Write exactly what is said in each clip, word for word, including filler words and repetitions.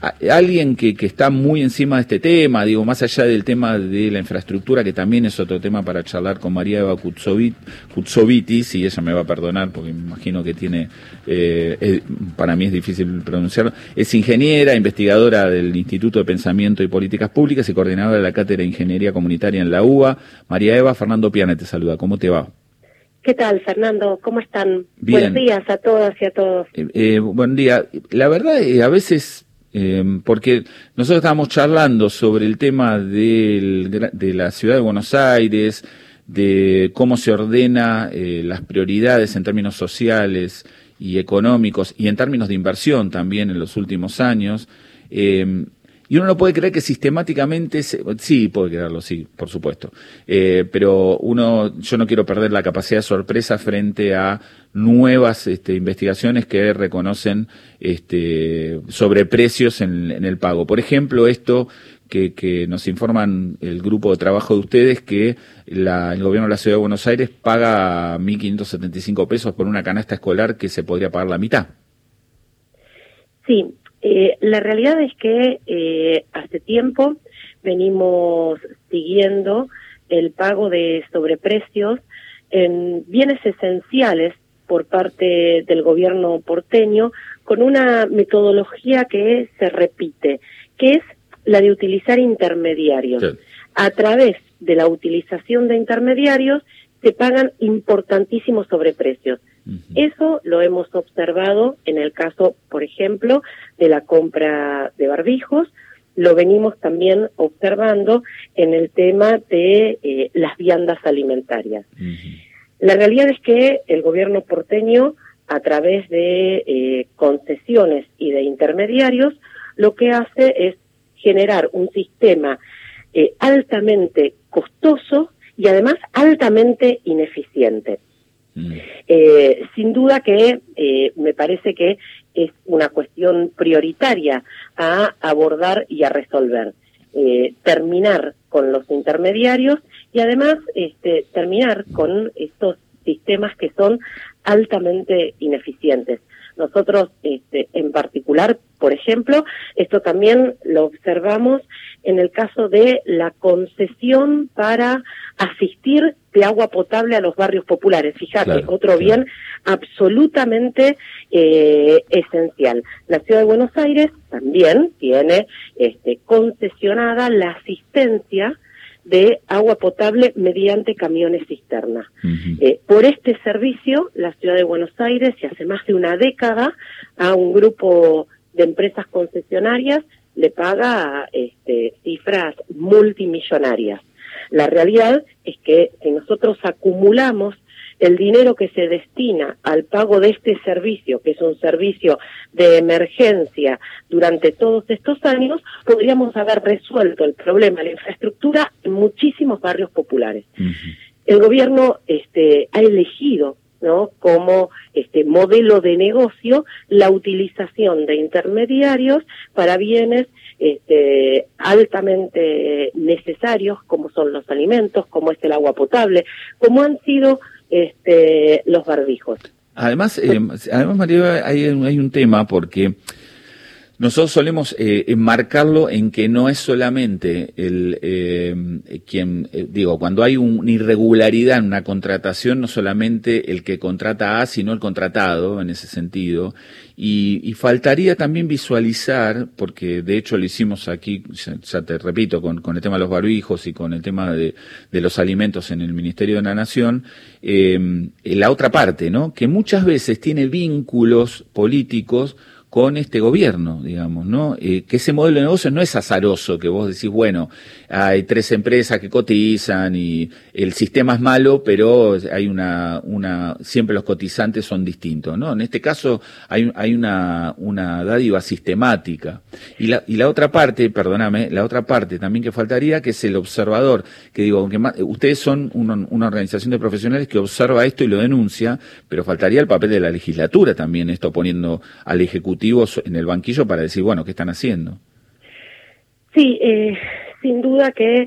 a, alguien que, que está muy encima de este tema, digo, más allá del tema de la infraestructura, que también es otro tema para charlar con María Eva Kutsovitis, y ella me va a perdonar porque me imagino que tiene, eh, eh, para mí es difícil pronunciarlo, es ingeniera, investigadora del Instituto de Pensamiento y Políticas Públicas y coordinadora de la Cátedra de Ingeniería Comunitaria en la U B A. María Eva, Fernando Piana te saluda, ¿cómo te va? ¿Qué tal, Fernando? ¿Cómo están? Bien. Buenos días a todas y a todos. Eh, eh, buen día. La verdad, eh, a veces, eh, porque nosotros estábamos charlando sobre el tema del, de la ciudad de Buenos Aires, de cómo se ordena eh, las prioridades en términos sociales y económicos y en términos de inversión también en los últimos años. Eh, Y uno no puede creer que sistemáticamente, se, sí, puede creerlo, sí, por supuesto, eh, pero uno, yo no quiero perder la capacidad de sorpresa frente a nuevas este, investigaciones que reconocen este, sobreprecios en, en el pago. Por ejemplo, esto que, que nos informan el grupo de trabajo de ustedes, que la, el gobierno de la Ciudad de Buenos Aires paga mil quinientos setenta y cinco pesos por una canasta escolar que se podría pagar la mitad. Sí. Eh, la realidad es que eh, hace tiempo venimos siguiendo el pago de sobreprecios en bienes esenciales por parte del gobierno porteño con una metodología que se repite, que es la de utilizar intermediarios. Sí. A través de la utilización de intermediarios se pagan importantísimos sobreprecios. Uh-huh. Eso lo hemos observado en el caso, por ejemplo, de la compra de barbijos, lo venimos también observando en el tema de eh, las viandas alimentarias. Uh-huh. La realidad es que el gobierno porteño, a través de eh, concesiones y de intermediarios, lo que hace es generar un sistema eh, altamente costoso y además altamente ineficiente. Mm. Eh, sin duda que eh, me parece que es una cuestión prioritaria a abordar y a resolver. Eh, terminar con los intermediarios y además este, terminar con estos sistemas que son altamente ineficientes. Nosotros, este, en particular, por ejemplo, esto también lo observamos en el caso de la concesión para asistir de agua potable a los barrios populares. Fíjate, claro, otro claro. bien absolutamente eh, esencial. La Ciudad de Buenos Aires también tiene este, concesionada la asistencia de agua potable mediante camiones cisterna. Uh-huh. Eh, por este servicio, la Ciudad de Buenos Aires, y hace más de una década, a un grupo de empresas concesionarias le paga este, cifras multimillonarias. La realidad es que si nosotros acumulamos el dinero que se destina al pago de este servicio, que es un servicio de emergencia durante todos estos años, podríamos haber resuelto el problema de la infraestructura en muchísimos barrios populares. Uh-huh. El gobierno este, ha elegido, ¿no?, como este modelo de negocio la utilización de intermediarios para bienes este, altamente necesarios, como son los alimentos, como es el agua potable, como han sido este, los barbijos. Además, eh, además María, hay, hay un tema porque nosotros solemos eh, enmarcarlo en que no es solamente el eh, quien, eh, digo, cuando hay un, una irregularidad en una contratación, no solamente el que contrata a, sino el contratado, en ese sentido, y, y faltaría también visualizar, porque de hecho lo hicimos aquí, ya, ya te repito, con, con el tema de los barbijos y con el tema de, de los alimentos en el Ministerio de la Nación, eh, la otra parte, ¿no?, que muchas veces tiene vínculos políticos con este gobierno, digamos, ¿no? Eh, que ese modelo de negocio no es azaroso, que vos decís, bueno, hay tres empresas que cotizan y el sistema es malo, pero hay una, una, siempre los cotizantes son distintos, ¿no? En este caso hay, hay una, una dádiva sistemática. Y la, y la otra parte, perdóname, la otra parte también que faltaría, que es el observador, que digo, aunque más, ustedes son una, una organización de profesionales que observa esto y lo denuncia, pero faltaría el papel de la legislatura también, esto poniendo al Ejecutivo en el banquillo para decir, bueno, ¿qué están haciendo? Sí, eh, sin duda que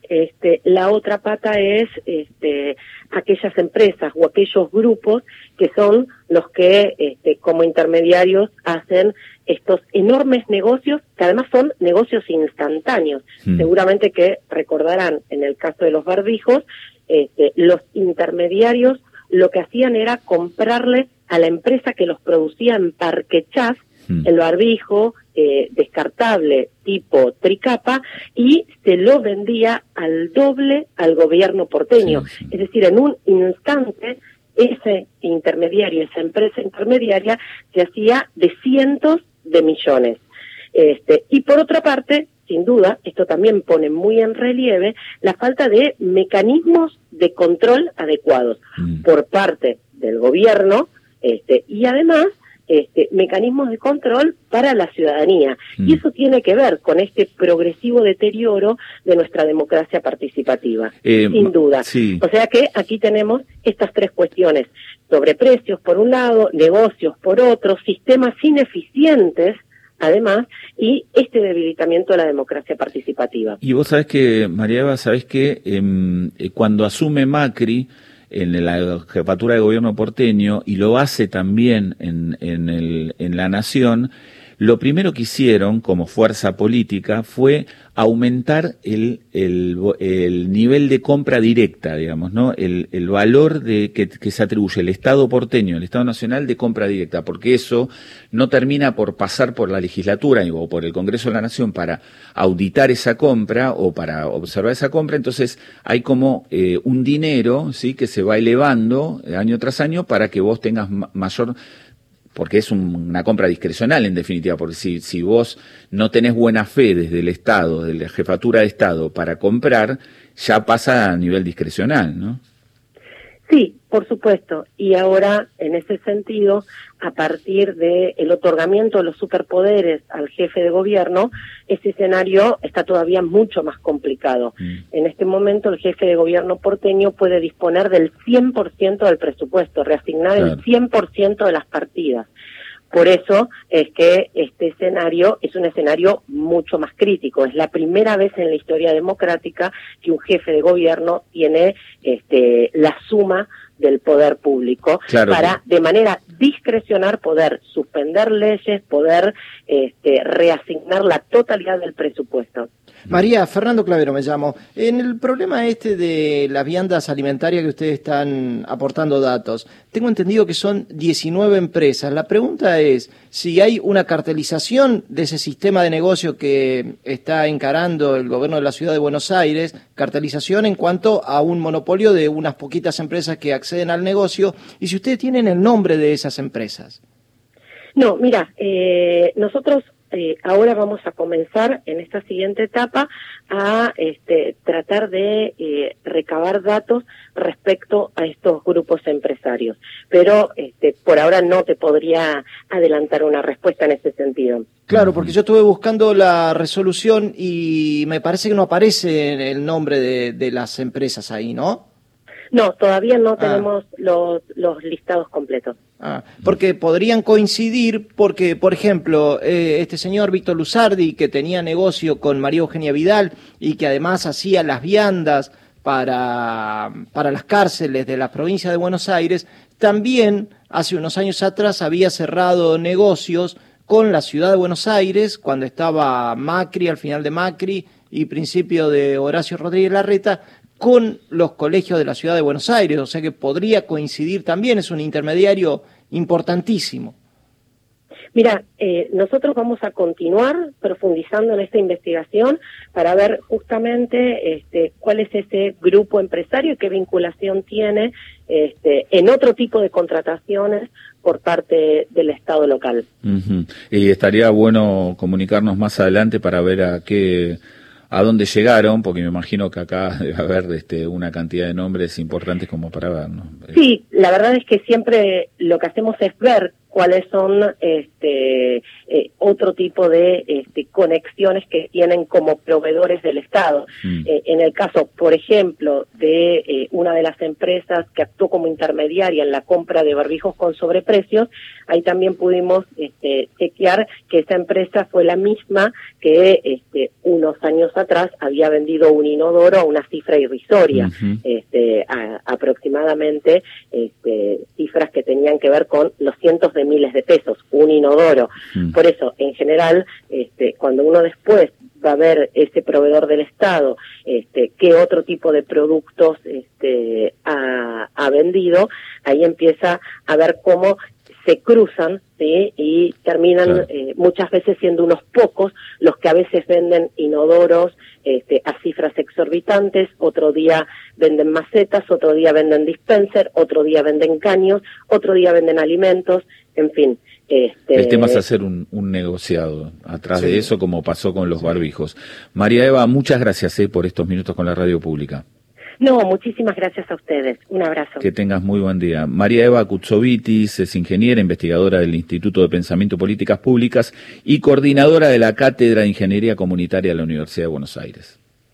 este, la otra pata es este, aquellas empresas o aquellos grupos que son los que este, como intermediarios hacen estos enormes negocios, que además son negocios instantáneos. Mm. Seguramente que recordarán, en el caso de los barbijos, este, los intermediarios lo que hacían era comprarle a la empresa que los producía en Parque Chas mm. el barbijo eh, descartable tipo tricapa y se lo vendía al doble al gobierno porteño. Sí, sí. Es decir, en un instante ese intermediario, esa empresa intermediaria se hacía de cientos de millones. Este, y por otra parte, sin duda, esto también pone muy en relieve la falta de mecanismos de control adecuados mm. por parte del gobierno, este, y además este, mecanismos de control para la ciudadanía. Mm. Y eso tiene que ver con este progresivo deterioro de nuestra democracia participativa, eh, sin duda. Sí. O sea que aquí tenemos estas tres cuestiones: sobreprecios por un lado, negocios por otro, sistemas ineficientes además, y este debilitamiento de la democracia participativa. Y vos sabés que, María Eva, sabés que eh, cuando asume Macri en la jefatura de gobierno porteño, y lo hace también en, en, el, en La Nación, lo primero que hicieron como fuerza política fue aumentar el, el, el nivel de compra directa, digamos, ¿no? El, el valor de que, que se atribuye el Estado porteño, el Estado nacional de compra directa, porque eso no termina por pasar por la legislatura o por el Congreso de la Nación para auditar esa compra o para observar esa compra. Entonces hay como eh, un dinero, ¿sí?, que se va elevando año tras año para que vos tengas ma- mayor... porque es un, una compra discrecional en definitiva, porque si, si vos no tenés buena fe desde el Estado, desde la jefatura de Estado para comprar, ya pasa a nivel discrecional, ¿no? Sí, por supuesto, y ahora en ese sentido, a partir del otorgamiento de los superpoderes al jefe de gobierno, ese escenario está todavía mucho más complicado. Mm. En este momento el jefe de gobierno porteño puede disponer del cien por ciento del presupuesto, reasignar claro. el cien por ciento de las partidas. Por eso es que este escenario es un escenario mucho más crítico. Es la primera vez en la historia democrática que un jefe de gobierno tiene este, la suma del poder público claro. para, de manera discrecional, poder suspender leyes, poder este, reasignar la totalidad del presupuesto. María, Fernando Clavero me llamo. En el problema este de las viandas alimentarias que ustedes están aportando datos, tengo entendido que son diecinueve empresas. La pregunta es si hay una cartelización de ese sistema de negocio que está encarando el gobierno de la Ciudad de Buenos Aires, cartelización en cuanto a un monopolio de unas poquitas empresas que acceden al negocio, y si ustedes tienen el nombre de esas empresas. No, mira, eh, nosotros Eh, ahora vamos a comenzar en esta siguiente etapa a este, tratar de eh, recabar datos respecto a estos grupos empresarios, pero este, por ahora no te podría adelantar una respuesta en ese sentido. Claro, porque yo estuve buscando la resolución y me parece que no aparece el nombre de, de las empresas ahí, ¿no? No, todavía no tenemos ah. los, los listados completos. Ah, porque podrían coincidir, porque, por ejemplo, eh, este señor Víctor Luzardi, que tenía negocio con María Eugenia Vidal y que además hacía las viandas para, para las cárceles de la provincia de Buenos Aires, también hace unos años atrás había cerrado negocios con la ciudad de Buenos Aires, cuando estaba Macri, al final de Macri, y principio de Horacio Rodríguez Larreta, con los colegios de la ciudad de Buenos Aires, o sea que podría coincidir también, es un intermediario importantísimo. Mira, eh, nosotros vamos a continuar profundizando en esta investigación para ver justamente este, cuál es ese grupo empresario y qué vinculación tiene este, en otro tipo de contrataciones por parte del Estado local. Uh-huh. Y estaría bueno comunicarnos más adelante para ver a qué... ¿A dónde llegaron? Porque me imagino que acá debe haber este, una cantidad de nombres importantes como para ver, ¿no? Sí, la verdad es que siempre lo que hacemos es ver cuáles son este, eh, otro tipo de este, conexiones que tienen como proveedores del Estado. Mm. Eh, en el caso, por ejemplo, de eh, una de las empresas que actuó como intermediaria en la compra de barbijos con sobreprecios, ahí también pudimos este, chequear que esa empresa fue la misma que este, unos años atrás había vendido un inodoro a una cifra irrisoria, uh-huh. este, a, aproximadamente este, cifras que tenían que ver con los cientos de miles de pesos, un inodoro. Uh-huh. Por eso, en general, este, cuando uno después va a ver ese proveedor del Estado, este, qué otro tipo de productos este, ha, ha vendido, ahí empieza a ver cómo se cruzan, ¿sí? Y terminan claro. eh, muchas veces siendo unos pocos los que a veces venden inodoros este, a cifras exorbitantes, otro día venden macetas, otro día venden dispenser, otro día venden caños, otro día venden alimentos, en fin. Este... El tema es hacer un, un negociado atrás sí. de eso, como pasó con los barbijos. María Eva, muchas gracias eh, por estos minutos con la radio pública. No, muchísimas gracias a ustedes. Un abrazo. Que tengas muy buen día. María Eva Kutsovitis es ingeniera, investigadora del Instituto de Pensamiento y Políticas Públicas y coordinadora de la Cátedra de Ingeniería Comunitaria de la Universidad de Buenos Aires.